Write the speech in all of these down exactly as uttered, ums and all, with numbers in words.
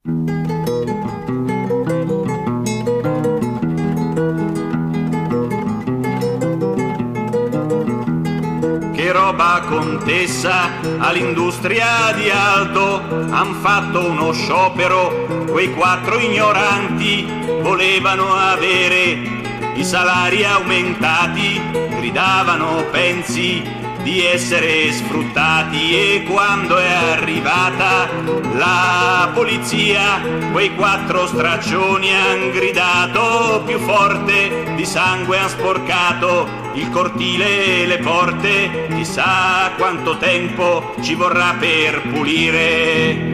Che roba, contessa, all'industria di Aldo han fatto uno sciopero, quei quattro ignoranti volevano avere i salari aumentati, gridavano pensi di essere sfruttati, e quando è arrivata la polizia quei quattro straccioni han gridato più forte, di sangue han sporcato il cortile e le porte, chissà quanto tempo ci vorrà per pulire.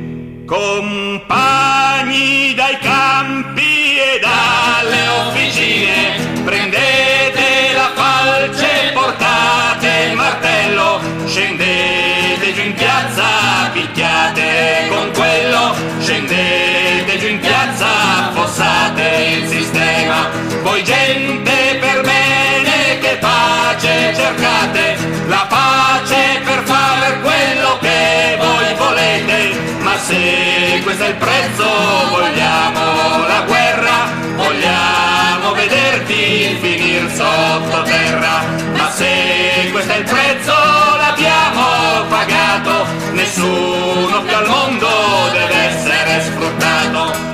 Compagni dai campi e dalle officine, prendete la falce, portate il martello, scendete giù in piazza, picchiate con quello, scendete giù in piazza, affossate il sistema. Voi gente per bene, che pace cercate, la pace per far quello che voi volete, ma se questo è il prezzo, vogliamo la guerra, vogliamo vederti finir sottoterra, ma se questo è il prezzo, l'abbiamo pagato, nessuno più al mondo deve essere sfruttato.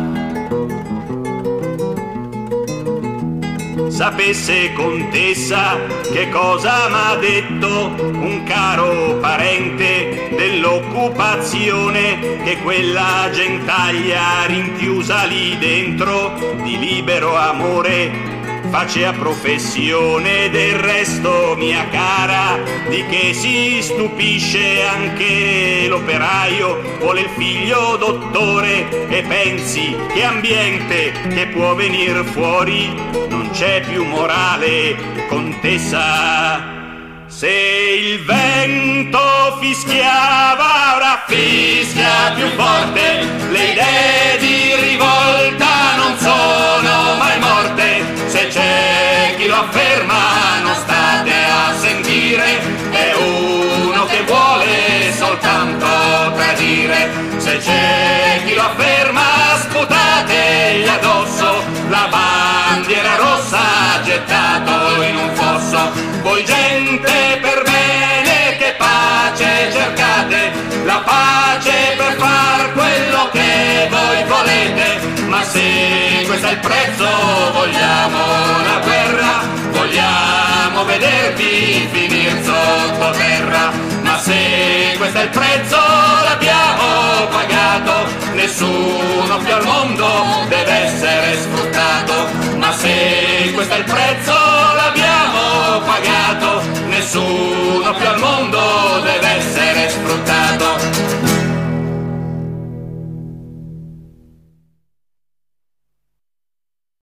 Sapesse, contessa, che cosa m'ha detto un caro parente dell'occupazione, che quella gentaglia rinchiusa lì dentro di libero amore facea professione. Del resto, mia cara, di che si stupisce anche l'operaio, vuole il figlio dottore, e pensi che ambiente che può venir fuori, non c'è più morale, contessa. Se il vento fischiava, ora fischia più forte, le idee di rivolta non sono mai morte, se c'è chi lo afferma non state a sentire, è uno che vuole soltanto tradire, se c'è chi lo afferma sputategli addosso, la bandiera rossa gettato in un fosso. Voi gente per bene, che pace cercate, la pace per far quello che voi volete, ma se questo è il prezzo, vogliamo la guerra, vogliamo vedervi finir sottoterra, ma se questo è il prezzo, l'abbiamo pagato, nessuno più al mondo deve essere sfruttato, ma se questo è il prezzo, l'abbiamo pagato, nessuno